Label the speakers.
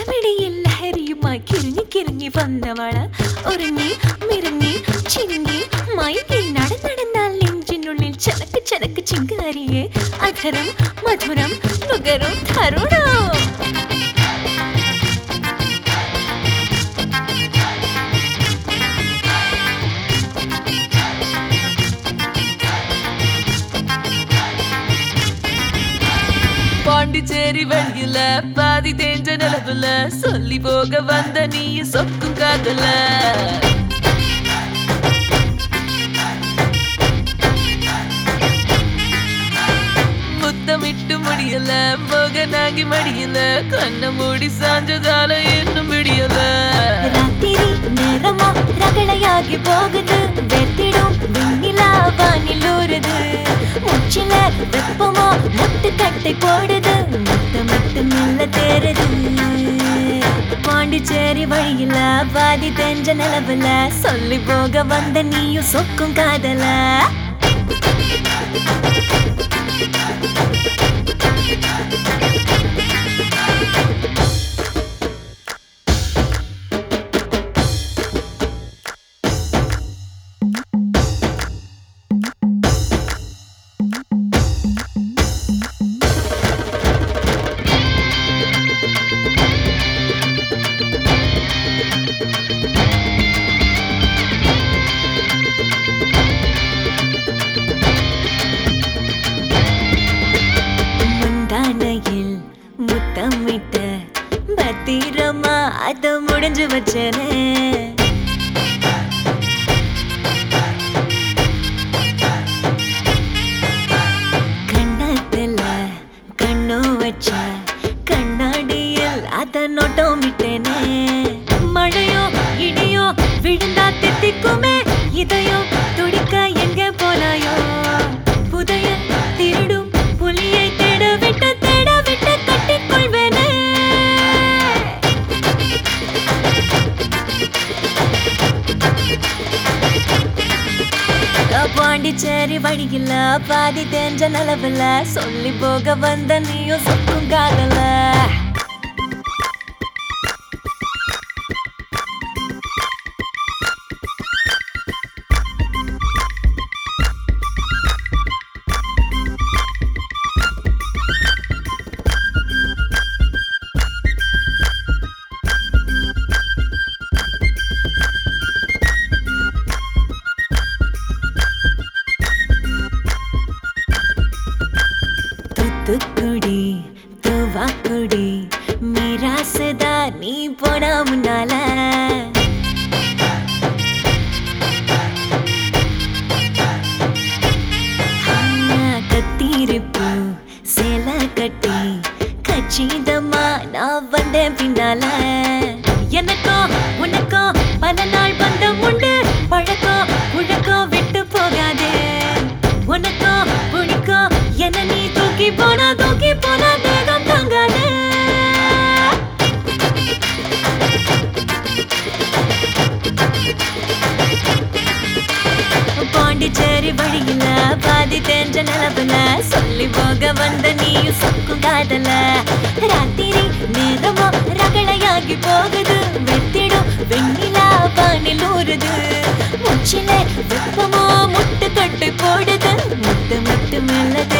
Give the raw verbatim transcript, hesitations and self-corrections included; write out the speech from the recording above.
Speaker 1: മിടിയിൽ ലഹരിയുമായി കിറങ്ങി കിറങ്ങി വന്നവള ഒരുങ്ങി മിറങ്ങി ചിങ്ങി മയങ്ങി നടന്നടന്നാൽ നെഞ്ചിനുള്ളിൽ ചനക്ക് ചനക്ക് ചിങ്കാരിയെ അധരം മധുരം നുകരും തരുണം.
Speaker 2: பாண்டிச்சேரி வழியில பாதி தேஞ்ச நிலவுல சொல்லி போக வந்த நீ சொக்கும் காதல முத்தமிட்டு முடியல மோகனாகி மடியல கண்ண மூடி சாஞ்சதால இன்னும் விடியல.
Speaker 1: ராத்திரி நேரமா ரகளையாகி போகுது வெத்திடும் வெண்ணிலா வானில் ஊறுது முச்சில வெப்பமா முட்டு கட்டை போடுது முத்த முட்டு மெல்ல தேருது. பாண்டிச்சேரி வழியில பாதி தெஞ்ச நிலவுல சொல்லி போக வந்த நீயும் சொக்கும் காதல. முத்தமிட்ட பத்திரமா அத முடிஞ்சு வச்சனே கண்ணத்துல கண்ணு வச்ச கண்ணாடியில் அத நோட்டம் விட்டேனே. மழையோ இடியோ விழுந்தா தித்திக்குமே இதயம் துடிக்க எங்க போனாயோ புதைய திருடும் புலியை தேட விட்ட தேட விட்ட கட்டிக்கொள்வேனே. பாண்டிச்சேரி வழியில பாதி தெரிஞ்ச நிலவுல சொல்லி போக வந்த நீயும் சொக்கும் காதல. தூத்துக்குடி தூவாக்குடி மிராசுதா நீ போனா முன்னால கத்திருப்பு சேல கட்டி கச்சிதமா நான் வந்தேன் பின்னால. எனக்கோ உனக்கோ பல நாள் பந்தம் உண்டு பழக்கம் உழக்கோ விட்டு போகாதே. உனக்கோ புடிக்கோ என்ன நீ தூக்கி போனா தூக்கி போனா தேகம் தாங்காதே. பாண்டிச்சேரி வழியில பாதி தெரிஞ்ச நிலவுல சொல்லி போக வந்த நீயும் சொக்கும் காதல. ராத்திரி நேரமா ரகளையாகி போகுது வெத்திடும் வெண்ணிலா வானில் ஊறுது முச்சில வெப்பமா முட்டு கட்டை போடுது முட்டு முட்டு மெல்ல